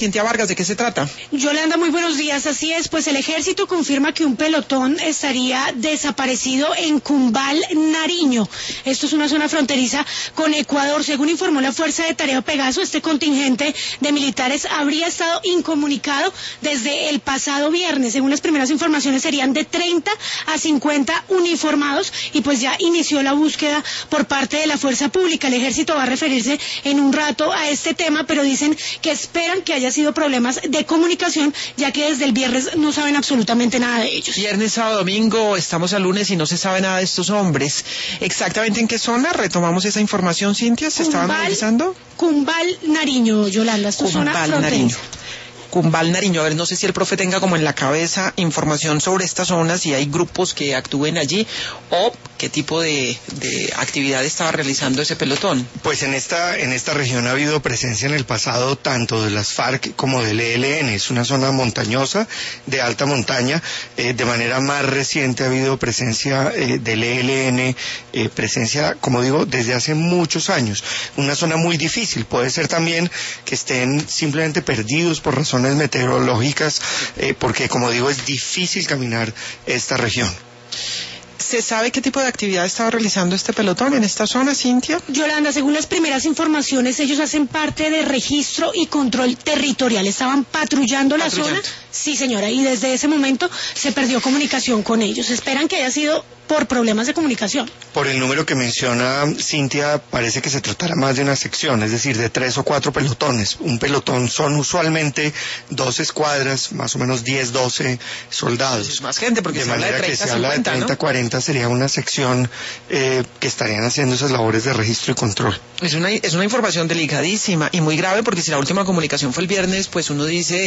Cintia Vargas, ¿de qué se trata? Yolanda, muy buenos días. Así es, pues el ejército confirma que un pelotón estaría desaparecido en Cumbal, Nariño. Esto es una zona fronteriza con Ecuador. Según informó la Fuerza de Tarea Pegaso, este contingente de militares habría estado incomunicado desde el pasado viernes. Según las primeras informaciones, serían de 30 a 50 uniformados y pues ya inició la búsqueda por parte de la fuerza pública. El ejército va a referirse en un rato a este tema, pero dicen que esperan que haya sido problemas de comunicación, ya que desde el viernes no saben absolutamente nada de ellos. Viernes, sábado, domingo, estamos al lunes y no se sabe nada de estos hombres. ¿Exactamente en qué zona? Retomamos esa información, Cintia, ¿se estaban revisando? Cumbal, Nariño, Yolanda, esto es zona fronteriza. Cumbal, Nariño. A ver, no sé si el profe tenga como en la cabeza información sobre estas zonas, si hay grupos que actúen allí o qué tipo de actividad estaba realizando ese pelotón. Pues en esta región ha habido presencia en el pasado tanto de las FARC como del ELN. Es una zona montañosa, de alta montaña. De manera más reciente ha habido presencia del ELN, presencia, como digo, desde hace muchos años. Una zona muy difícil. Puede ser también que estén simplemente perdidos por razones meteorológicas, porque como digo es difícil caminar esta región. ¿Se sabe qué tipo de actividad estaba realizando este pelotón en esta zona, Cintia? Yolanda, según las primeras informaciones, ellos hacen parte de registro y control territorial. Estaban patrullando la zona. Sí, señora, y desde ese momento se perdió comunicación con ellos. Esperan que haya sido por problemas de comunicación. Por el número que menciona Cintia, parece que se tratará más de una sección, es decir, de 3 o 4 pelotones. Un pelotón son usualmente 2 escuadras, más o menos 10, 12 soldados. Es más gente, porque de se habla de 30, 50, de 30, ¿no? 40 sería una sección que estarían haciendo esas labores de registro y control. Es una información delicadísima y muy grave, porque si la última comunicación fue el viernes, pues uno dice,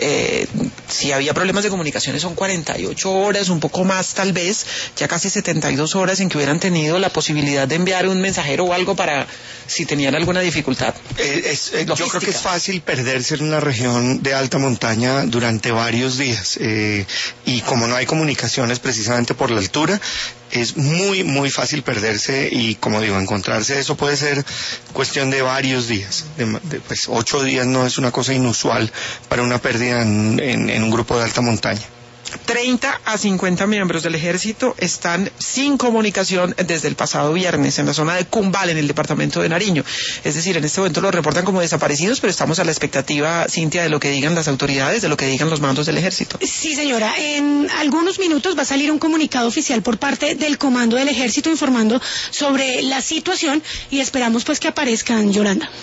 si había problemas de comunicaciones son 48 horas, un poco más tal vez, ya casi 72 horas en que hubieran tenido la posibilidad de enviar un mensajero o algo para si tenían alguna dificultad. Yo creo que es fácil perderse en una región de alta montaña durante varios días y como no hay comunicaciones precisamente por la altura, es muy muy fácil perderse y como digo, encontrarse eso puede ser cuestión de varios días, pues 8 días no es una cosa inusual para una pérdida en un grupo de alta montaña. 30 a 50 miembros del ejército están sin comunicación desde el pasado viernes en la zona de Cumbal, en el departamento de Nariño. Es decir, en este momento los reportan como desaparecidos, pero estamos a la expectativa, Cintia, de lo que digan las autoridades, de lo que digan los mandos del ejército. Sí, señora. En algunos minutos va a salir un comunicado oficial por parte del comando del ejército informando sobre la situación y esperamos pues que aparezcan, Yolanda.